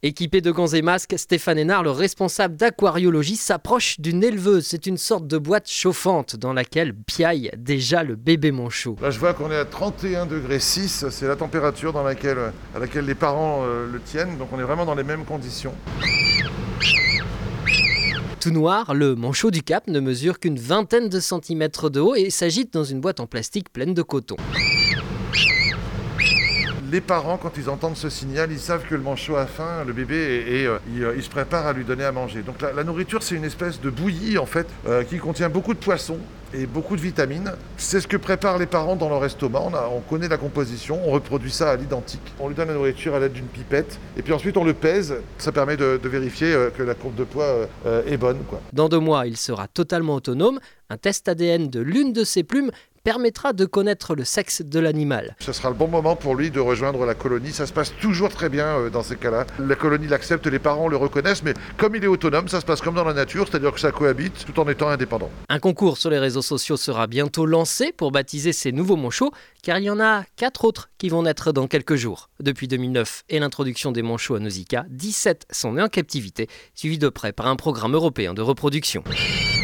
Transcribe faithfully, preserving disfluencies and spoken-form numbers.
Équipé de gants et masques, Stéphane Hénard, le responsable d'aquariologie, s'approche d'une éleveuse. C'est une sorte de boîte chauffante dans laquelle piaille déjà le bébé manchot. Là, je vois qu'on est à trente et un degrés six, c'est la température dans laquelle, à laquelle les parents euh, le tiennent, donc on est vraiment dans les mêmes conditions. Tout noir, le manchot du Cap ne mesure qu'une vingtaine de centimètres de haut et s'agite dans une boîte en plastique pleine de coton. Les parents, quand ils entendent ce signal, ils savent que le manchot a faim, le bébé, et, et euh, ils, euh, ils se préparent à lui donner à manger. Donc la, la nourriture, c'est une espèce de bouillie, en fait, euh, qui contient beaucoup de poissons et beaucoup de vitamines. C'est ce que préparent les parents dans leur estomac. On, a, on connaît la composition, on reproduit ça à l'identique. On lui donne la nourriture à l'aide d'une pipette, et puis ensuite on le pèse. Ça permet de, de vérifier euh, que la courbe de poids euh, est bonne, quoi. Dans deux mois, il sera totalement autonome. Un test A D N de l'une de ses plumes permettra de connaître le sexe de l'animal. Ce sera le bon moment pour lui de rejoindre la colonie. Ça se passe toujours très bien euh, dans ces cas-là. La colonie l'accepte, les parents le reconnaissent, mais comme il est autonome, ça se passe comme dans la nature, c'est-à-dire que ça cohabite tout en étant indépendant. Un concours sur les réseaux sociaux sera bientôt lancé pour baptiser ces nouveaux manchots, car il y en a quatre autres qui vont naître dans quelques jours. Depuis deux mille neuf et l'introduction des manchots à Nausicaa, dix-sept sont nés en captivité, suivis de près par un programme européen de reproduction.